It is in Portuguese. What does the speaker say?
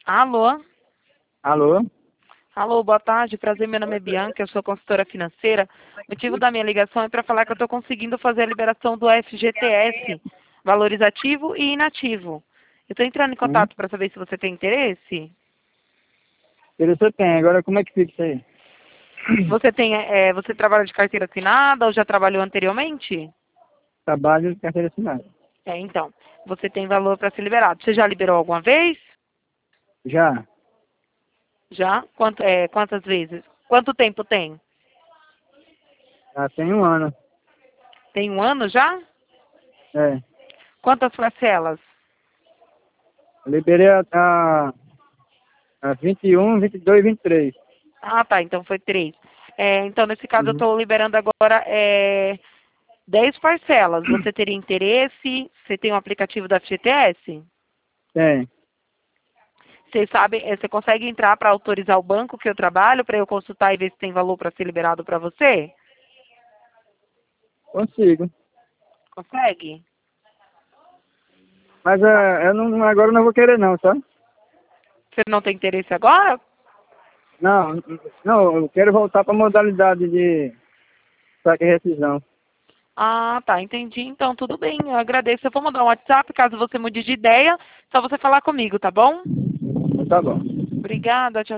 Alô? Alô? Alô, boa tarde. Prazer, meu nome é Bianca, eu sou consultora financeira. O motivo da minha ligação é para falar que eu estou conseguindo fazer a liberação do FGTS, valorizativo e inativo. Eu estou entrando em Hum? contato para saber se você tem interesse. Você tem, agora como é que fica isso aí? Você trabalha de carteira assinada ou já trabalhou anteriormente? Trabalho de carteira assinada. Então, você tem valor para ser liberado. Você já liberou alguma vez? Já? Já? Quantas vezes? Quanto tempo tem? Já tem um ano. Tem um ano já? É. Quantas parcelas? Eu liberei a 21, 22 e 23. Ah, tá. Então foi 3. Então, nesse caso, eu Uhum. estou liberando agora 10 parcelas. Você teria interesse? Você tem um aplicativo da FGTS? Tem. Você sabe, você consegue entrar para autorizar o banco que eu trabalho, para eu consultar e ver se tem valor para ser liberado para você? Consigo. Consegue? Mas Tá. eu não, agora eu não vou querer não, tá? Você não tem interesse agora? Não, não, eu quero voltar para a modalidade de saque e rescisão. Ah, tá. Entendi. Então, tudo bem. Eu agradeço. Eu vou mandar um WhatsApp, caso você mude de ideia. Só você falar comigo, tá bom? Tá bom. Obrigada. Tchau.